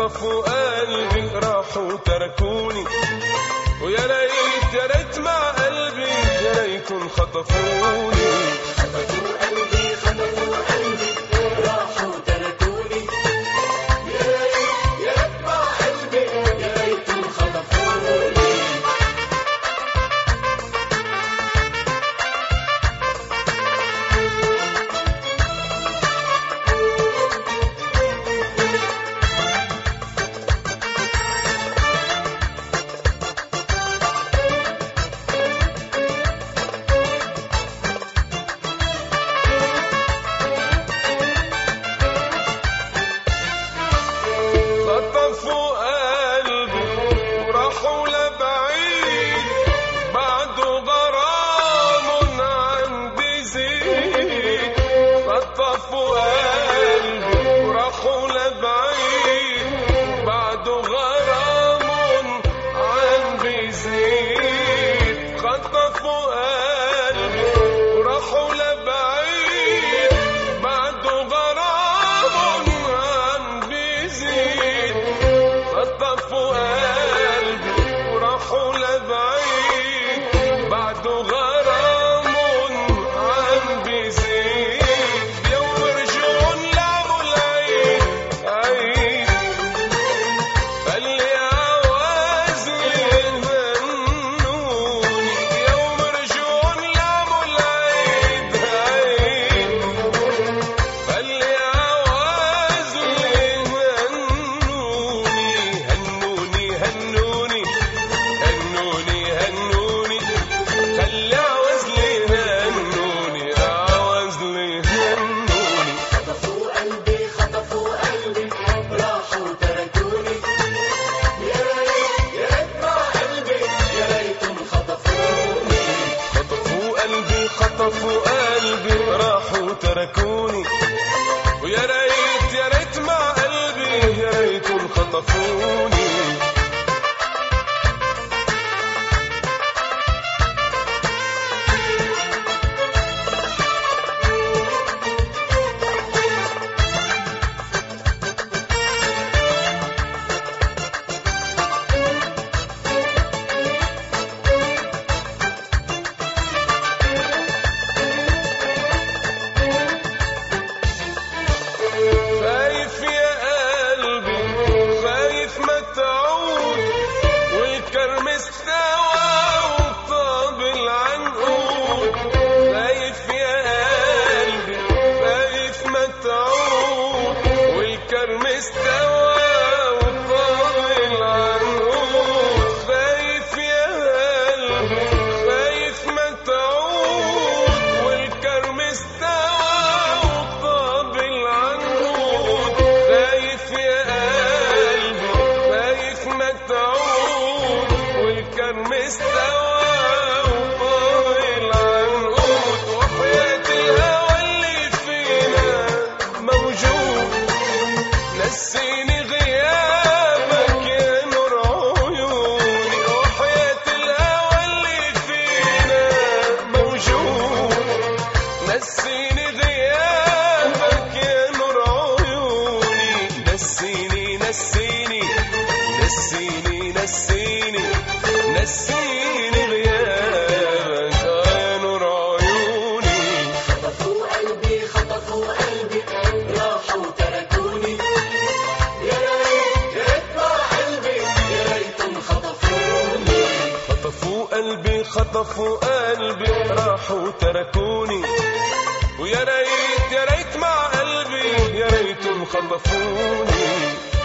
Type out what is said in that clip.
خطفوا قلبي راحوا تركوني، ويا ريت يا ريت مع قلبي يا ريتهم خطفوني. خطفوا قلبي راحوا تركوني، يا ريت يا ريت مع قلبي يا ريتهم خطفوني. خطفوا قلبي وراحوا لبعيد، بعده غرام عندي زيد. خطفوا قلبي وراحوا لبعيد، بعده غرام عندي زيد. خطفوا قلبي وراحوا لبعيد، بعده غرام عندي زيد. خطفوا قلبي وراحوا لبعيد، بعده غرام عم بيزيد. يوم رجعون لعبوا العيد عيد، اللي عوازلي هنوني. يوم رجعون لعبوا العيد عيد، اللي عوازلي هنوني. هنوني هنوني هنوني هنوني، خلي عوازلي هنوني عوازلي هنوني. خطفوا قلبي راحوا تركوني، يا ريت يا ريت مع قلبي يا ريتهم خطفوني. خطفوا قلبي راحوا تركوني، ويا ريت يا ريت مع قلبي يا ريتهم خطفوني. خايف يا قلبي خايف ما تعود، والكرم استوى وطاب العنقود. خايف يا قلبي خايف ما تعود، والكرم استوى وطاب العنقود. خايف يا قلبي خايف ما تعود، والكرم استوى وطاب العنقود. خايف يا قلبي خايف ما تعود، والكرم استوى وطاب العنقود. وحياة الهوى اللي فينا موجود، نسيني غيابك يا نور عيوني. وحياة الهوى اللي فينا موجود، نسيني غيابك يا نور عيوني. نسيني نسيني نسيني نسيني نسيني غيابك يا نور عيوني. خطفوا قلبي راحوا تركوني، يا ريت يا ريت مع قلبي يا ريتهم خطفوني. خطفوا قلبي راحوا تركوني، ويا ريت يا ريت مع قلبي يا ريتهم خطفوني.